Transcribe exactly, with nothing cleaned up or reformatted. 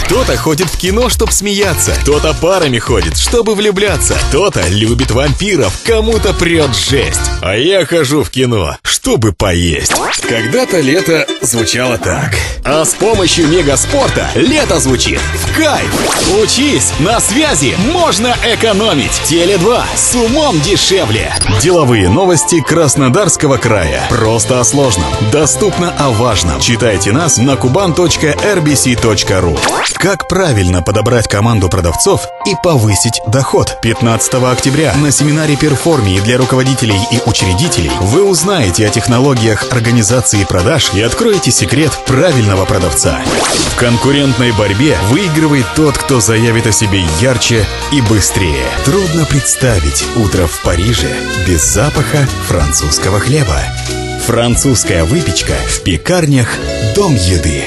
Кто-то ходит в кино, чтобы смеяться, кто-то парами ходит, чтобы влюбляться, кто-то любит вампиров, кому-то прет жесть. А я хожу в кино, чтобы поесть. Когда-то лето звучало так. А с помощью Мегаспорта лето звучит в кайф. Учись, на связи можно экономить. Теле два с умом дешевле. Деловые новости Краснодарского края. Просто о сложном, доступно о важном. Читайте нас на кубан точка эр би си точка ру. Как правильно подобрать команду продавцов и повысить доход? пятнадцатого октября на семинаре «Перформи» для руководителей и учредителей вы узнаете о технологиях организации продаж и откроете секрет правильного продавца. В конкурентной борьбе выигрывает тот, кто заявит о себе ярче и быстрее. Трудно представить утро в Париже без запаха французского хлеба. Французская выпечка в пекарнях «Дом еды».